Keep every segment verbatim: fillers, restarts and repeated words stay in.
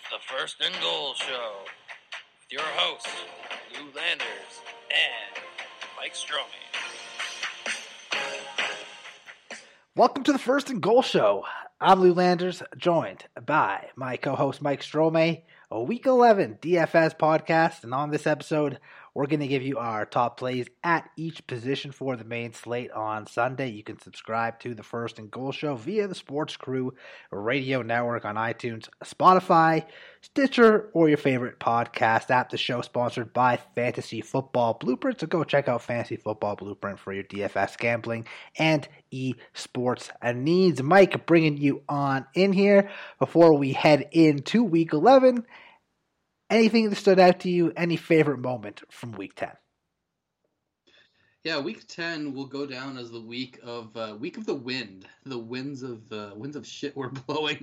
The First and Goal Show with your hosts, Lou Landers and Mike Stromey. Welcome to the First and Goal Show. I'm Lou Landers, joined by my co-host Mike Stromey, a Week eleven D F S podcast, and on this episode, we're going to give you our top plays at each position for the main slate on Sunday. You can subscribe to the First and Goal Show via the Sports Crew Radio Network on iTunes, Spotify, Stitcher, or your favorite podcast app. The show sponsored by Fantasy Football Blueprint, so go check out Fantasy Football Blueprint for your D F S gambling and esports needs. Mike, bringing you on in here before we head into Week eleven. Anything that stood out to you? Any favorite moment from Week ten? Yeah, Week ten will go down as the week of uh, week of the wind. The winds of uh, winds of shit were blowing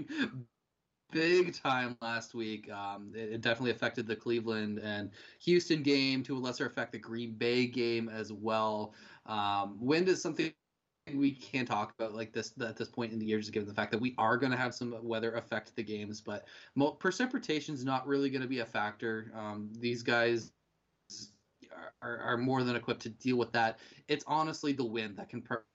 big time last week. Um, it, it definitely affected the Cleveland and Houston game, to a lesser effect the Green Bay game as well. Um, wind is something we can talk about like this at this point in the year, just given the fact that we are going to have some weather affect the games, but mo- precipitation is not really going to be a factor. Um, these guys are, are more than equipped to deal with that. It's honestly the wind that can per-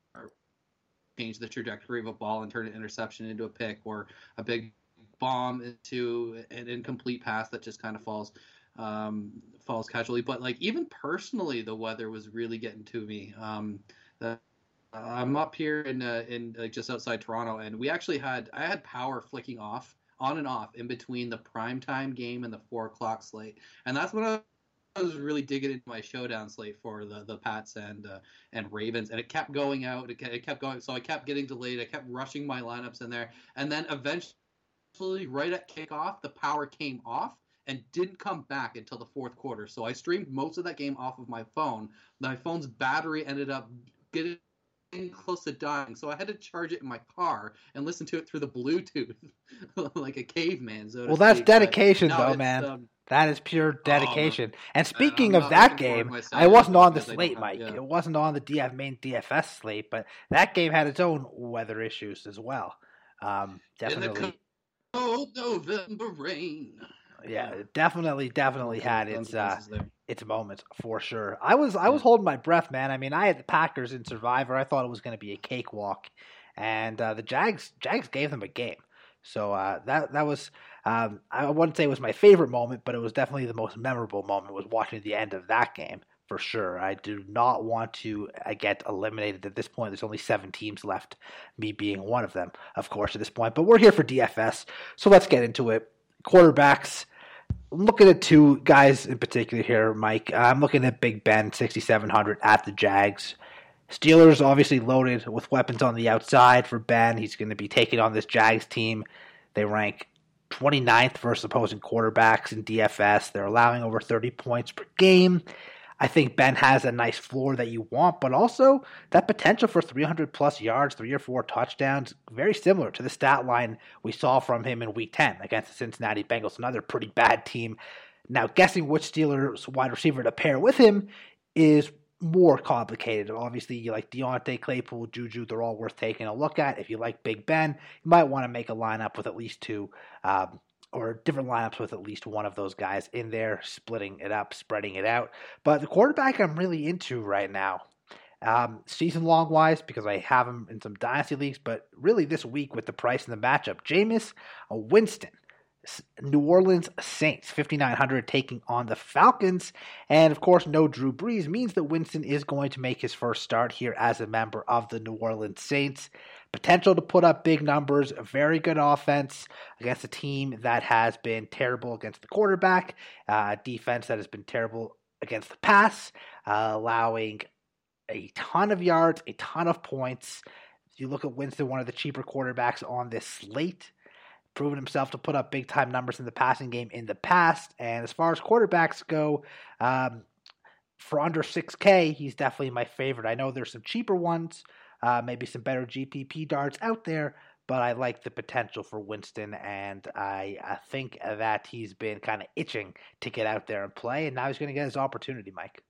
change the trajectory of a ball and turn an interception into a pick, or a big bomb into an incomplete pass that just kind of falls um, falls casually. But like even personally, the weather was really getting to me. Um, the I'm up here in uh, in like just outside Toronto, and we actually had I had power flicking off on and off in between the primetime game and the four o'clock slate, and that's when I was really digging into my showdown slate for the the Pats and uh, and Ravens, and it kept going out, it, it kept going, so I kept getting delayed. I kept rushing my lineups in there, and then eventually, right at kickoff, the power came off and didn't come back until the fourth quarter. So I streamed most of that game off of my phone. My phone's battery ended up getting close to dying, so I had to charge it in my car and listen to it through the Bluetooth like a caveman. So well, that's speak. dedication, no, though, man. Um, that is pure dedication. Oh, and speaking I'm of that game, I wasn't on the slate, have, Mike. Yeah. It wasn't on the D F main D F S slate, but that game had its own weather issues as well. Um, definitely. In the cold November rain. Yeah, it definitely, definitely had its uh, its moments for sure. I was I was holding my breath, man. I mean, I had the Packers in Survivor. I thought it was going to be a cakewalk, and uh, the Jags Jags gave them a game. So uh, that that was um, I wouldn't say it was my favorite moment, but it was definitely the most memorable moment. Was watching the end of that game for sure. I do not want to uh, get eliminated at this point. There's only seven teams left, me being one of them, of course, at this point. But we're here for D F S, so let's get into it. Quarterbacks. I'm looking at two guys in particular here, Mike. I'm looking at Big Ben, sixty-seven hundred at the Jags. Steelers obviously loaded with weapons on the outside for Ben. He's going to be taking on this Jags team. They rank twenty-ninth versus opposing quarterbacks in D F S. They're allowing over thirty points per game. I think Ben has a nice floor that you want, but also that potential for three hundred plus yards, three or four touchdowns, very similar to the stat line we saw from him in Week ten against the Cincinnati Bengals, another pretty bad team. Now, guessing which Steelers wide receiver to pair with him is more complicated. Obviously, you like Deontay, Claypool, Juju, they're all worth taking a look at. If you like Big Ben, you might want to make a lineup with at least two um, or different lineups with at least one of those guys in there, splitting it up, spreading it out. But the quarterback I'm really into right now, um, season-long wise, because I have him in some dynasty leagues, but really this week with the price and the matchup, Jameis Winston, New Orleans Saints, fifty-nine hundred taking on the Falcons. And of course, no Drew Brees means that Winston is going to make his first start here as a member of the New Orleans Saints. Potential to put up big numbers, a very good offense against a team that has been terrible against the quarterback, uh, defense that has been terrible against the pass, uh, allowing a ton of yards, a ton of points. You look at Winston, one of the cheaper quarterbacks on this slate, proven himself to put up big-time numbers in the passing game in the past. And as far as quarterbacks go, um, for under six K, he's definitely my favorite. I know there's some cheaper ones, uh, maybe some better G P P darts out there, but I like the potential for Winston, and I, I think that he's been kind of itching to get out there and play, and now he's going to get his opportunity, Mike.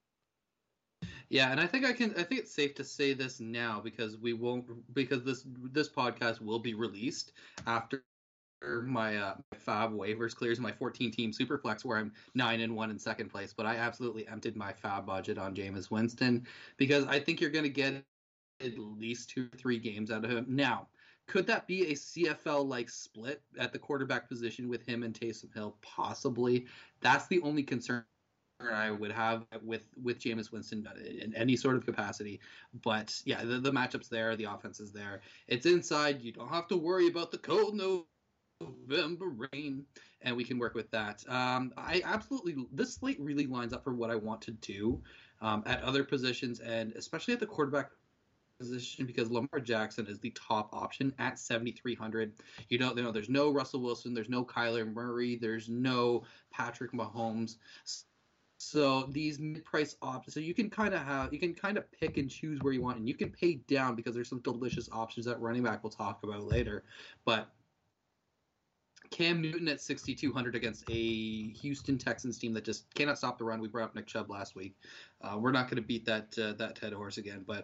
Yeah, and I think I can. I think it's safe to say this now because we won't because this this podcast will be released after my uh, my fab waivers clears my fourteen team superflex where I'm nine and one in second place, but I absolutely emptied my fab budget on Jameis Winston because I think you're going to get at least two or three games out of him. Now, could that be a C F L-like split at the quarterback position with him and Taysom Hill? Possibly. That's the only concern I would have with with Jameis Winston in any sort of capacity. But yeah, the, the matchup's there, the offense is there. It's inside. You don't have to worry about the cold November rain, and we can work with that. Um, I absolutely this slate really lines up for what I want to do um, at other positions, and especially at the quarterback position, because Lamar Jackson is the top option at seventy-three hundred. You know, you know, there's no Russell Wilson, there's no Kyler Murray, there's no Patrick Mahomes. So these mid-price options, so you can kind of have, you can kind of pick and choose where you want, and you can pay down because there's some delicious options at running back we'll talk about later. But Cam Newton at sixty-two hundred against a Houston Texans team that just cannot stop the run. We brought up Nick Chubb last week. Uh, we're not going to beat that uh, that dead horse again, but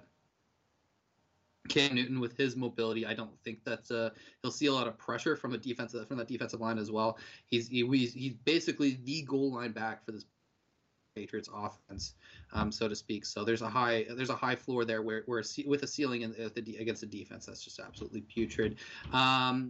Cam Newton with his mobility, I don't think that uh, he'll see a lot of pressure from a defensive from that defensive line as well. He's he, he's, he's basically the goal line back for this Patriots offense, um, so to speak. So there's a high there's a high floor there where where with a ceiling in, uh, the, against the defense that's just absolutely putrid. Um,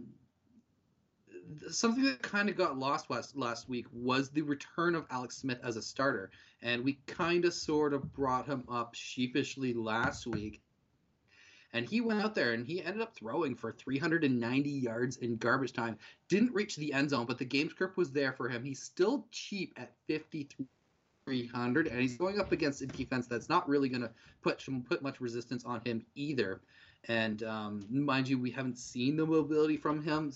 something that kind of got lost last last week was the return of Alex Smith as a starter, and we kind of sort of brought him up sheepishly last week. And he went out there and he ended up throwing for three hundred ninety yards in garbage time. Didn't reach the end zone, but the game script was there for him. He's still cheap at fifty-three hundred, and he's going up against a defense that's not really going to put put much resistance on him either. And um, mind you, we haven't seen the mobility from him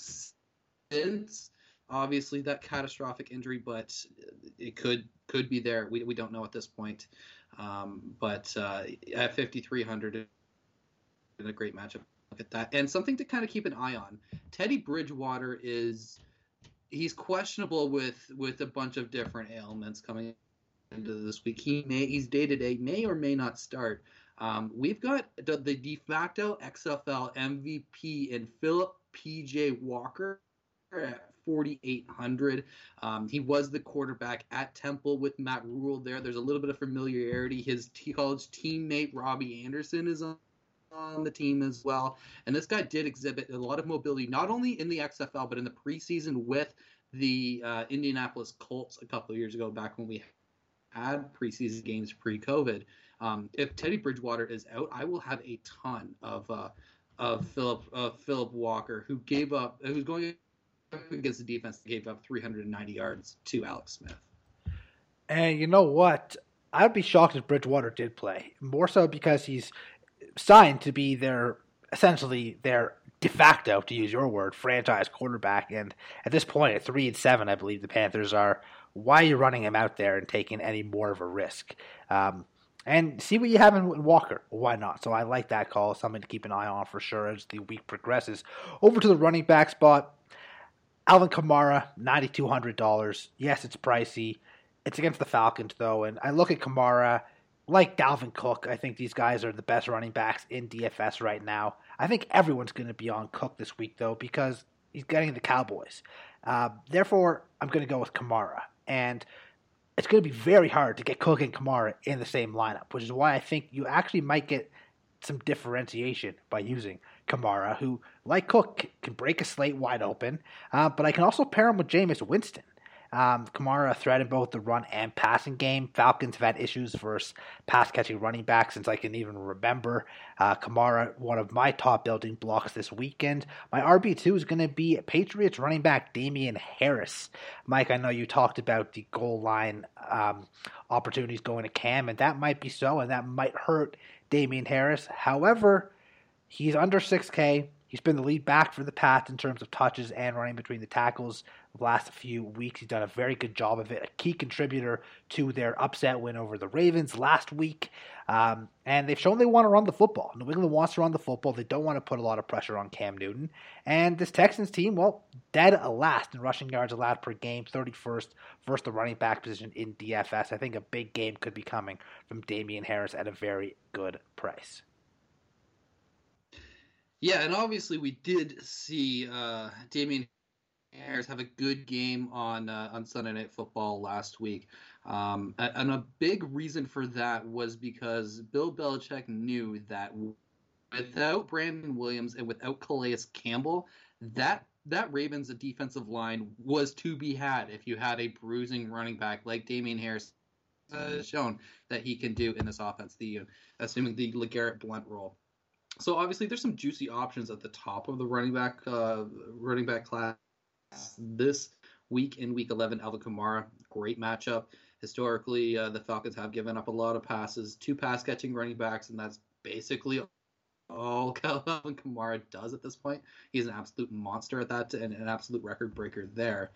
since obviously that catastrophic injury, but it could could be there. We we don't know at this point. Um, but uh, at fifty-three hundred. A great matchup. Look at that. And something to kind of keep an eye on. Teddy Bridgewater is he's questionable with with a bunch of different ailments coming into this week. He may he's day to day, may or may not start. Um, we've got the, the de facto X F L M V P in Philip P J Walker at forty-eight hundred. Um, he was the quarterback at Temple with Matt Rule there. There's a little bit of familiarity. His t- college teammate Robbie Anderson is on on the team as well, and this guy did exhibit a lot of mobility not only in the X F L but in the preseason with the uh, Indianapolis Colts a couple of years ago, back when we had preseason games pre-COVID. Um, if Teddy Bridgewater is out, I will have a ton of uh, of Philip uh, Philip Walker, who gave up, who's going against the defense that gave up three hundred ninety yards to Alex Smith. And you know what? I'd be shocked if Bridgewater did play, more so because he's signed to be their essentially their de facto, to use your word, franchise quarterback. And at this point, at three and seven, I believe the Panthers are. Why are you running him out there and taking any more of a risk? Um, and see what you have in Walker. Why not? So I like that call. Something to keep an eye on for sure as the week progresses. Over to the running back spot. Alvin Kamara, nine thousand two hundred dollars. Yes, it's pricey. It's against the Falcons, though. And I look at Kamara. Like Dalvin Cook, I think these guys are the best running backs in D F S right now. I think everyone's going to be on Cook this week, though, because he's getting the Cowboys. Uh, therefore, I'm going to go with Kamara. And it's going to be very hard to get Cook and Kamara in the same lineup, which is why I think you actually might get some differentiation by using Kamara, who, like Cook, can break a slate wide open. Uh, but I can also pair him with Jameis Winston. Um, Kamara a threat in both the run and passing game. Falcons have had issues versus pass-catching running backs since I can even remember. Uh, Kamara, one of my top building blocks this weekend. My R B two is going to be Patriots running back Damian Harris. Mike, I know you talked about the goal line um, opportunities going to Cam, and that might be so, and that might hurt Damian Harris. However, he's under six K. He's been the lead back for the Pats in terms of touches and running between the tackles the last few weeks. He's done a very good job of it, a key contributor to their upset win over the Ravens last week. Um, and they've shown they want to run the football. New England wants to run the football. They don't want to put a lot of pressure on Cam Newton. And this Texans team, well, dead last in rushing yards allowed per game, thirty-first versus the running back position in D F S. I think a big game could be coming from Damian Harris at a very good price. Yeah, and obviously we did see uh, Damian Bears have a good game on uh, on Sunday Night Football last week. Um, and a big reason for that was because Bill Belichick knew that without Brandon Williams and without Calais Campbell, that that Ravens defensive line was to be had if you had a bruising running back like Damien Harris uh, shown that he can do in this offense, the assuming the LeGarrette Blount role. So obviously there's some juicy options at the top of the running back uh, running back class this week in week eleven. Alvin Kamara, great matchup. Historically, uh, the Falcons have given up a lot of passes to pass catching running backs, and that's basically all Alvin Kamara does at this point. He's an absolute monster at that and an absolute record breaker there.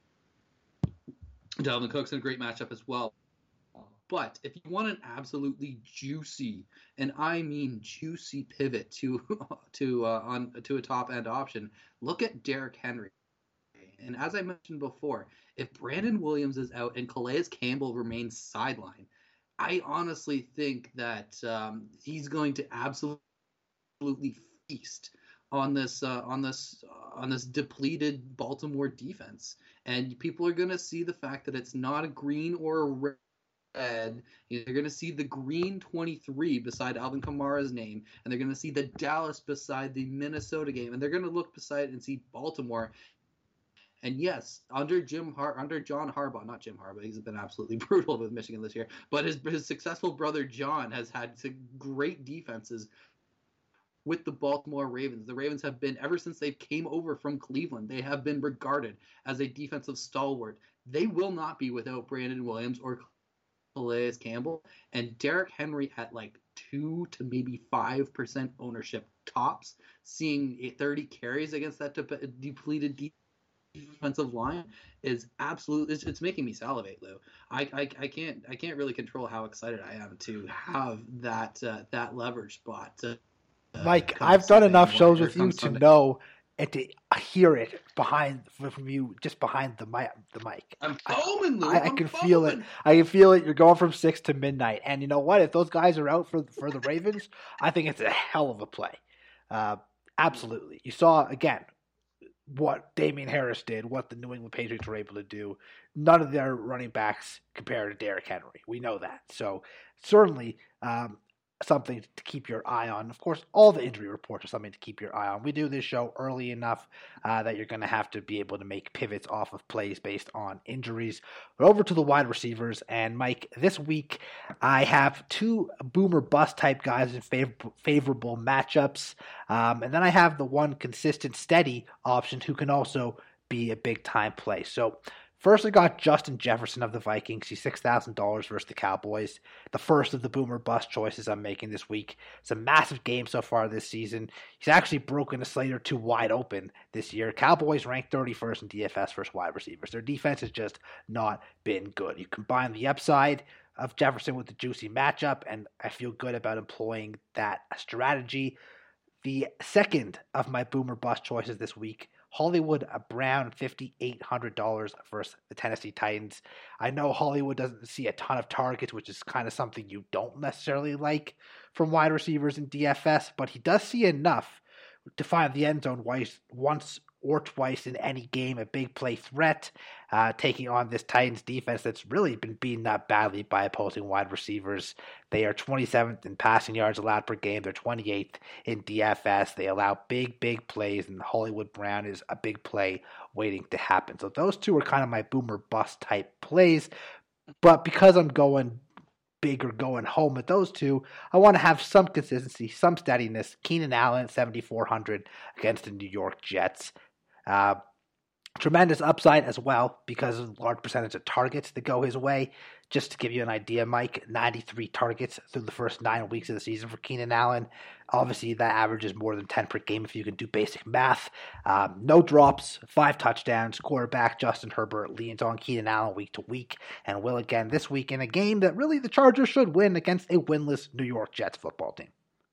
Dalvin Cook's in a great matchup as well. But if you want an absolutely juicy, and I mean juicy pivot to to uh, on to a top end option, look at Derrick Henry. And as I mentioned before, if Brandon Williams is out and Calais Campbell remains sidelined, I honestly think that um, he's going to absolutely feast on this uh, on this uh, on this depleted Baltimore defense. And people are going to see the fact that it's not a green or a red. They're going to see the green twenty-three beside Alvin Kamara's name, and they're going to see the Dallas beside the Minnesota game, and they're going to look beside and see Baltimore. And yes, under Jim Har- under John Harbaugh, not Jim Harbaugh, he's been absolutely brutal with Michigan this year, but his his successful brother John has had some great defenses with the Baltimore Ravens. The Ravens have been, ever since they came over from Cleveland, they have been regarded as a defensive stalwart. They will not be without Brandon Williams or Calais Campbell, and Derrick Henry at like two to maybe five percent ownership tops, seeing thirty carries against that de- depleted defense. Defensive line is absolute. It's, it's making me salivate, Lou. I, I I can't I can't really control how excited I am to have that uh, that leverage spot. Uh, Mike, I've done enough shows with you to Sunday. know and to hear it behind from you, just behind the mic. The mic. I'm foaming, Lou. I, I can foaming. feel it. I can feel it. You're going from six to midnight, and you know what? If those guys are out for for the Ravens, I think it's a hell of a play. Uh, absolutely. You saw again what Damien Harris did, what the New England Patriots were able to do. None of their running backs compare to Derrick Henry. We know that. So certainly um, something to keep your eye on. Of course, all the injury reports are something to keep your eye on. We do this show early enough uh, that you're going to have to be able to make pivots off of plays based on injuries. But over to the wide receivers. And Mike, this week I have two boomer bust type guys in favor- favorable matchups. Um, and then I have the one consistent, steady option who can also be a big time play. So first, I got Justin Jefferson of the Vikings. He's six thousand dollars versus the Cowboys. The first of the boomer bust choices I'm making this week. It's a massive game so far this season. He's actually broken a slate or two wide open this year. Cowboys ranked thirty-first in D F S versus wide receivers. Their defense has just not been good. You combine the upside of Jefferson with the juicy matchup, and I feel good about employing that strategy. The second of my boomer bust choices this week, Hollywood Brown, five thousand eight hundred dollars versus the Tennessee Titans. I know Hollywood doesn't see a ton of targets, which is kind of something you don't necessarily like from wide receivers in D F S, but he does see enough to find the end zone once or twice in any game, a big play threat, uh, taking on this Titans defense that's really been beaten up badly by opposing wide receivers. They are twenty-seventh in passing yards allowed per game. They're twenty-eighth in D F S. They allow big, big plays, and Hollywood Brown is a big play waiting to happen. So those two are kind of my boomer bust type plays. But because I'm going big or going home with those two, I want to have some consistency, some steadiness. Keenan Allen, seventy-four hundred against the New York Jets. Uh, tremendous upside as well because of a large percentage of targets that go his way. Just to give you an idea, Mike, ninety-three targets through the first nine weeks of the season for Keenan Allen. Obviously, that averages more than ten per game if you can do basic math. Um, no drops, five touchdowns. Quarterback Justin Herbert leans on Keenan Allen week to week and will again this week in a game that really the Chargers should win against a winless New York Jets football team.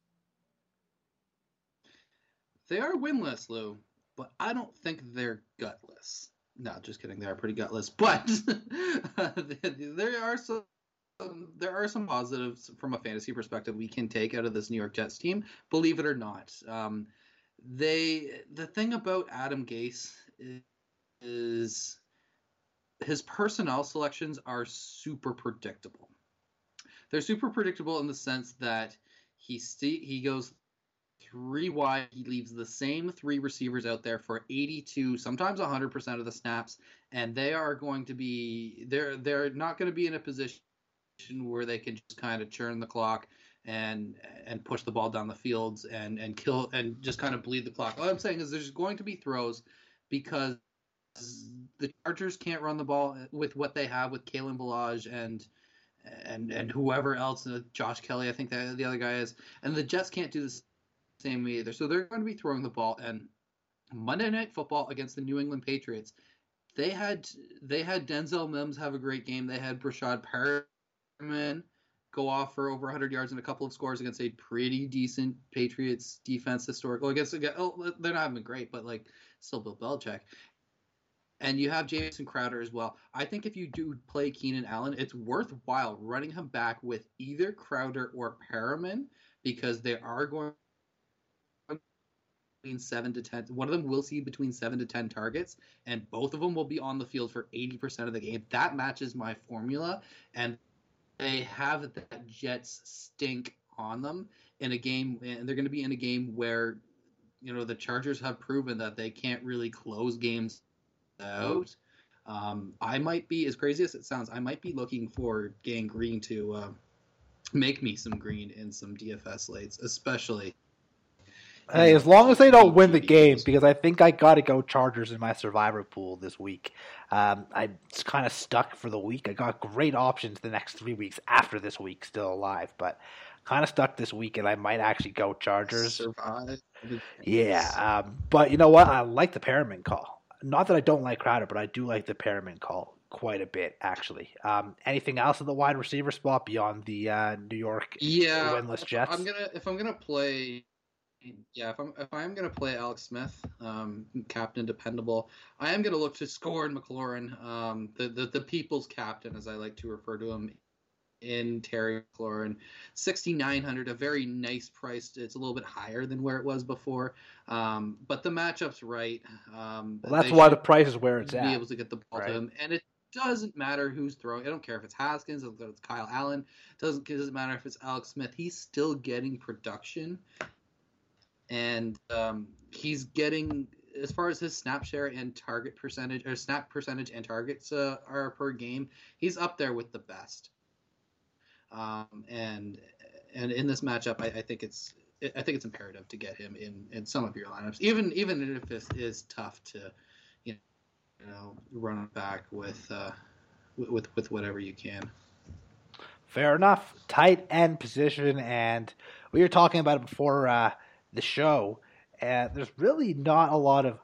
They are winless, Lou. But I don't think they're gutless. No, just kidding. They are pretty gutless. But there are some there are some positives from a fantasy perspective we can take out of this New York Jets team. Believe it or not, um, they the thing about Adam Gase is, is his personnel selections are super predictable. They're super predictable in the sense that he st- he goes three wide. He leaves the same three receivers out there for eighty-two, sometimes one hundred percent of the snaps, and they are going to be they're they're not going to be in a position where they can just kind of churn the clock and and push the ball down the fields and and kill and just kind of bleed the clock. All I'm saying is there's going to be throws because the Chargers can't run the ball with what they have with Kalen Ballage and and and whoever else, uh, Josh Kelly, I think that the other guy is, and the Jets can't do the same either. So they're going to be throwing the ball. And Monday Night Football against the New England Patriots, they had they had Denzel Mims have a great game. They had Brashad Perriman go off for over one hundred yards and a couple of scores against a pretty decent Patriots defense historical. Against, oh, they're not even great, but like still Bill Belichick. And you have Jamison Crowder as well. I think if you do play Keenan Allen, it's worthwhile running him back with either Crowder or Perriman because they are going between seven to ten. One of them will see between seven to ten targets, and both of them will be on the field for eighty percent of the game. That matches my formula, and they have that Jets stink on them in a game, and they're going to be in a game where, you know, the Chargers have proven that they can't really close games out. Um, I might be, as crazy as it sounds, I might be looking for Gang Green to uh, make me some green in some D F S slates, especially. Hey, as long as they don't win the game, because I think I got to go Chargers in my survivor pool this week. Um, I'm kind of stuck for the week. I got great options the next three weeks after this week still alive, but kind of stuck this week, and I might actually go Chargers. Survive. Yeah, um, but you know what? I like the Perriman call. Not that I don't like Crowder, but I do like the Perriman call quite a bit, actually. Um, anything else in the wide receiver spot beyond the uh, New York yeah, winless Jets? I'm gonna if I'm gonna play. Yeah, if I'm if I am gonna play Alex Smith, um, captain dependable, I am gonna look to Scorin McLaurin, um, the, the the people's captain, as I like to refer to him, in Terry McLaurin, sixty-nine hundred, a very nice price. It's a little bit higher than where it was before, um, but the matchup's right. Um, well, that's why the price is where it's be at. Be able to get the ball right. to him, and it doesn't matter who's throwing. I don't care if it's Haskins, if it's Kyle Allen. It doesn't it doesn't matter if it's Alex Smith. He's still getting production. And um, he's getting, as far as his snap share and target percentage, or snap percentage and targets uh, are per game, he's up there with the best. Um, and and in this matchup, I, I think it's I think it's imperative to get him in, in some of your lineups, even even if it is tough to, you know, run back with uh, with with whatever you can. Fair enough. Tight end position, and we were talking about it before. Uh, the show, and there's really not a lot of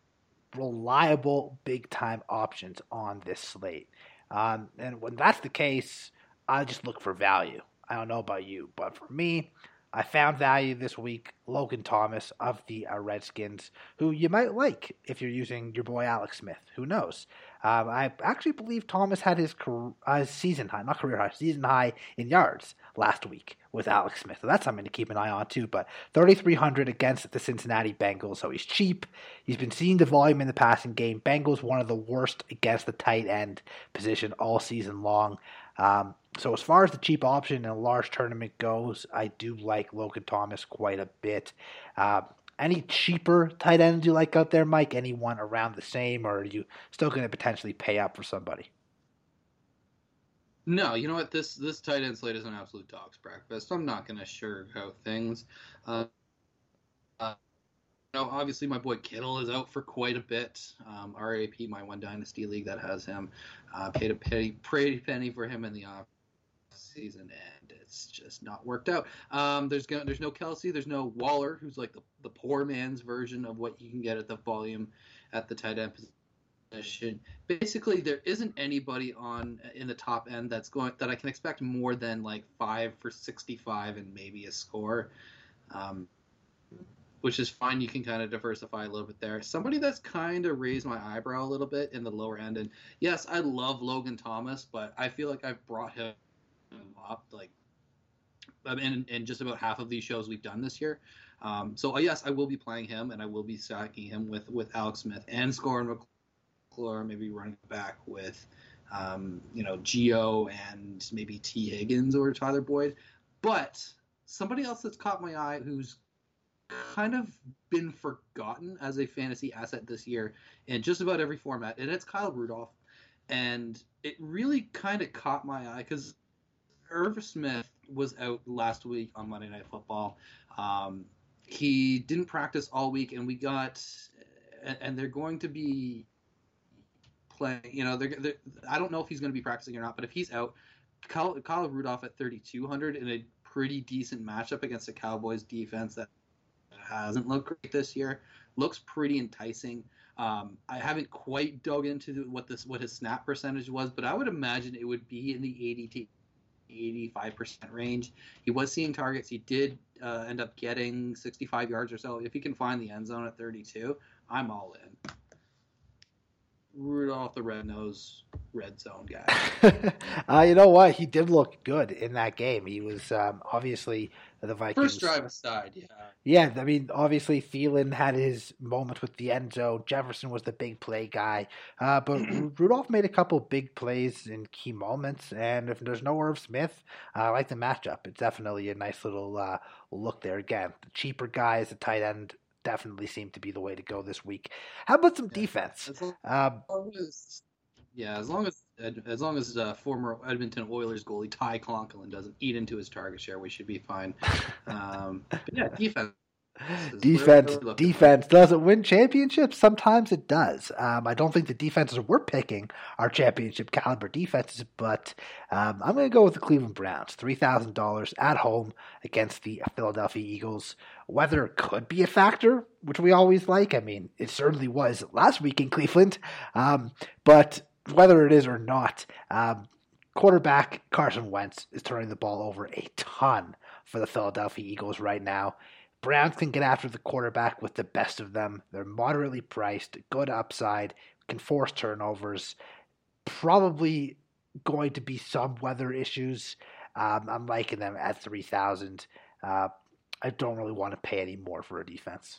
reliable big-time options on this slate. Um, and when that's the case, I just look for value. I don't know about you, but for me, I found value this week. Logan Thomas of the uh, Redskins, who you might like if you're using your boy Alex Smith. Who knows? Um, I actually believe Thomas had his, career, uh, season high, not career high, season high in yards last week with Alex Smith. So that's something to keep an eye on too. But thirty-three hundred against the Cincinnati Bengals, so he's cheap. He's been seeing the volume in the passing game. Bengals one of the worst against the tight end position all season long. Um, so as far as the cheap option in a large tournament goes, I do like Logan Thomas quite a bit. Uh, any cheaper tight ends you like out there, Mike? Anyone around the same, or are you still going to potentially pay up for somebody? No, you know what? This this tight end slate is an absolute dog's breakfast. I'm not going to sugarcoat things. Uh, uh, you know, obviously my boy Kittle is out for quite a bit. Um, R A P, my one dynasty league that has him. Uh, paid a pretty, pretty penny for him in the off season, and it's just not worked out. Um, there's go, there's no Kelsey, there's no Waller, who's like the, the poor man's version of what you can get at the volume at the tight end position. Basically, there isn't anybody on in the top end that's going that I can expect more than like five for sixty-five and maybe a score, um, which is fine. You can kind of diversify a little bit there. Somebody that's kind of raised my eyebrow a little bit in the lower end, and yes, I love Logan Thomas, but I feel like I've brought him up like in, in just about half of these shows we've done this year. Um, so uh, yes, I will be playing him, and I will be stacking him with with Alex Smith and Scorin or maybe running back with, um, you know, Gio and maybe T. Higgins or Tyler Boyd. But somebody else that's caught my eye who's kind of been forgotten as a fantasy asset this year in just about every format, and it's Kyle Rudolph. And it really kind of caught my eye because Irv Smith was out last week on Monday Night Football. Um, he didn't practice all week, and we got, and they're going to be playing. You know, they're, they're I don't know if he's going to be practicing or not, but if he's out, Kyle, Kyle Rudolph at thirty-two hundred in a pretty decent matchup against the Cowboys defense that hasn't looked great this year, looks pretty enticing. Um, I haven't quite dug into the, what this what his snap percentage was, but I would imagine it would be in the eighty to eighty-five percent range. He was seeing targets. He did uh, end up getting sixty-five yards or so. If he can find the end zone at thirty-two, I'm all in. Rudolph the red-nosed red zone guy. uh, you know what? He did look good in that game. He was um, obviously the Vikings. First drive aside, yeah. Yeah, I mean, obviously Thielen had his moment with the end zone. Jefferson was the big play guy. Uh, but Rudolph made a couple big plays in key moments. And if there's no Irv Smith, uh, I like the matchup. It's definitely a nice little uh, look there. Again, the cheaper guys, the tight end, definitely seem to be the way to go this week. How about some yeah. defense? As long, um, as, yeah, as long as as long as uh, former Edmonton Oilers goalie Ty Conklin doesn't eat into his target share, we should be fine. Um, but yeah, defense. Defense, defense doesn't win championships. Sometimes it does. Um, I don't think the defenses we're picking are championship caliber defenses, but um, I'm going to go with the Cleveland Browns. three thousand dollars at home against the Philadelphia Eagles. Weather could be a factor, which we always like. I mean, it certainly was last week in Cleveland. Um, but whether it is or not, um, quarterback Carson Wentz is turning the ball over a ton for the Philadelphia Eagles right now. Browns can get after the quarterback with the best of them. They're moderately priced, good upside, can force turnovers. Probably going to be some weather issues. Um, I'm liking them at three thousand. Uh, I don't really want to pay any more for a defense.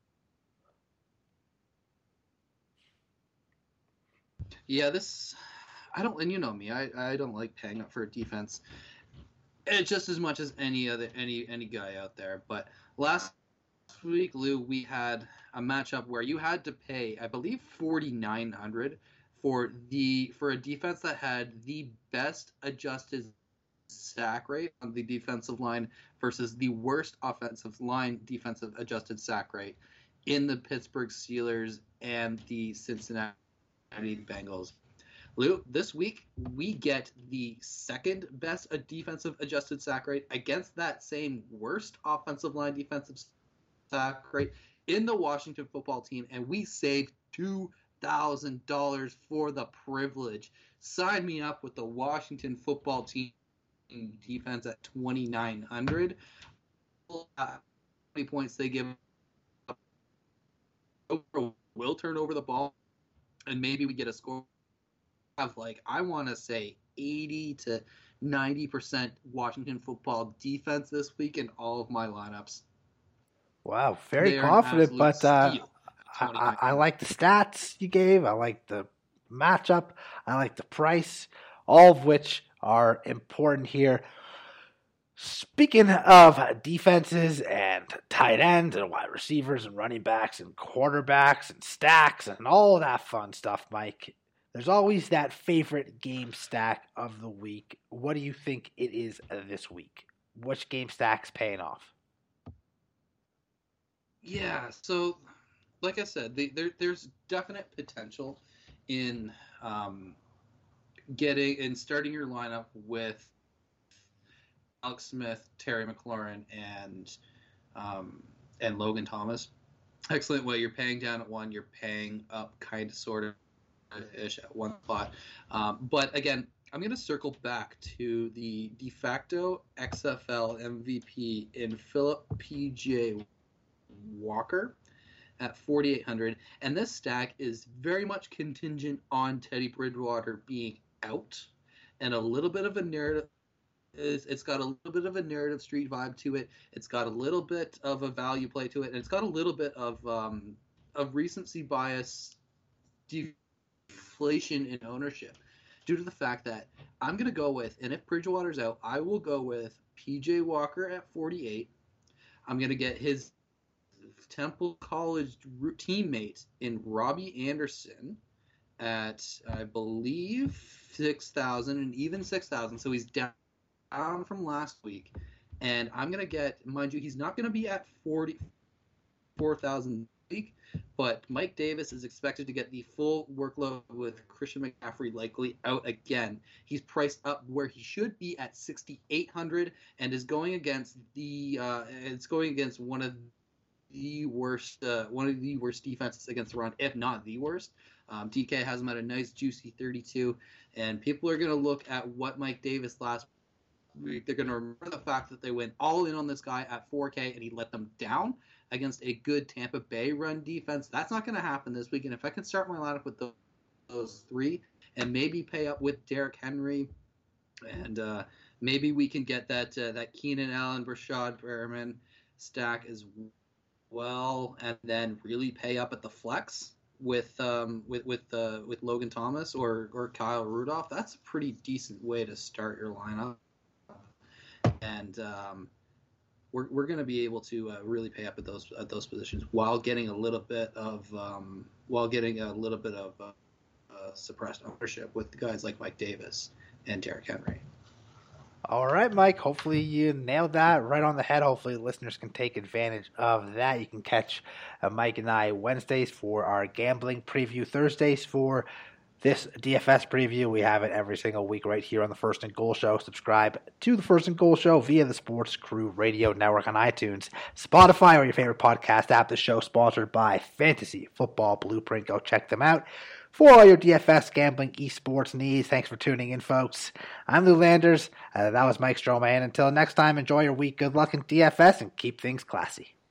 Yeah, this I don't, and you know me, I, I don't like paying up for a defense. It's just as much as any other any any guy out there, but. Last week, Lou, we had a matchup where you had to pay, I believe, forty-nine hundred dollars for the for a defense that had the best adjusted sack rate on the defensive line versus the worst offensive line defensive adjusted sack rate in the Pittsburgh Steelers and the Cincinnati Bengals. Lou, this week we get the second best defensive adjusted sack rate against that same worst offensive line defensive sack rate in the Washington Football Team, and we saved two thousand dollars for the privilege. Sign me up with the Washington Football Team defense at twenty-nine hundred. Uh, how many points they give up? Will turn over the ball, and maybe we get a score. Have like I want to say eighty to ninety percent Washington Football defense this week in all of my lineups. Wow, very confident, but uh, I, I, I like the stats you gave. I like the matchup. I like the price, all of which are important here. Speaking of defenses and tight ends and wide receivers and running backs and quarterbacks and stacks and all that fun stuff, Mike, there's always that favorite game stack of the week. What do you think it is this week? Which game stack's paying off? Yeah, so like I said, the, there, there's definite potential in um, getting and starting your lineup with Alex Smith, Terry McLaurin, and um, and Logan Thomas. Excellent way. You're paying down at one. You're paying up kind of sort of ish at one spot. Um, but again, I'm going to circle back to the de facto X F L M V P in Philip P J Walker at forty-eight hundred. And this stack is very much contingent on Teddy Bridgewater being out and a little bit of a narrative. It's got a little bit of a narrative street vibe to it. It's got a little bit of a value play to it. And it's got a little bit of um, of recency bias inflation in ownership due to the fact that I'm going to go with, and if Bridgewater's out, I will go with P J Walker at forty-eight. I'm going to get his Temple College teammate in Robbie Anderson at, I believe, six thousand, and even six thousand. So he's down from last week. And I'm going to get, mind you, he's not going to be at forty-four thousand a week, but Mike Davis is expected to get the full workload with Christian McCaffrey likely out again. He's priced up where he should be at sixty-eight hundred and is going against the, uh, it's going against one of the worst, uh, one of the worst defenses against the run, if not the worst. Um, D K has him at a nice juicy thirty-two, and people are going to look at what Mike Davis last week. They're going to remember the fact that they went all in on this guy at four K, and he let them down against a good Tampa Bay run defense. That's not going to happen this week, and if I can start my lineup with those, those three, and maybe pay up with Derrick Henry, and uh, maybe we can get that uh, that Keenan Allen, Brashad Perriman stack as well, and then really pay up at the flex with um with with uh, with Logan Thomas or or Kyle Rudolph. That's a pretty decent way to start your lineup, and um, we're we're going to be able to uh, really pay up at those at those positions while getting a little bit of um while getting a little bit of uh, uh, suppressed ownership with guys like Mike Davis and Derrick Henry. All right, Mike. Hopefully you nailed that right on the head. Hopefully listeners can take advantage of that. You can catch uh, Mike and I Wednesdays for our gambling preview, Thursdays for this D F S preview. We have it every single week right here on the First and Goal Show. Subscribe to the First and Goal Show via the Sports Crew Radio Network on iTunes, Spotify, or your favorite podcast app. The show sponsored by Fantasy Football Blueprint. Go check them out for all your D F S gambling esports needs. Thanks for tuning in, folks. I'm Lou Landers. Uh, that was Mike Stroman. Until next time, enjoy your week. Good luck in D F S and keep things classy.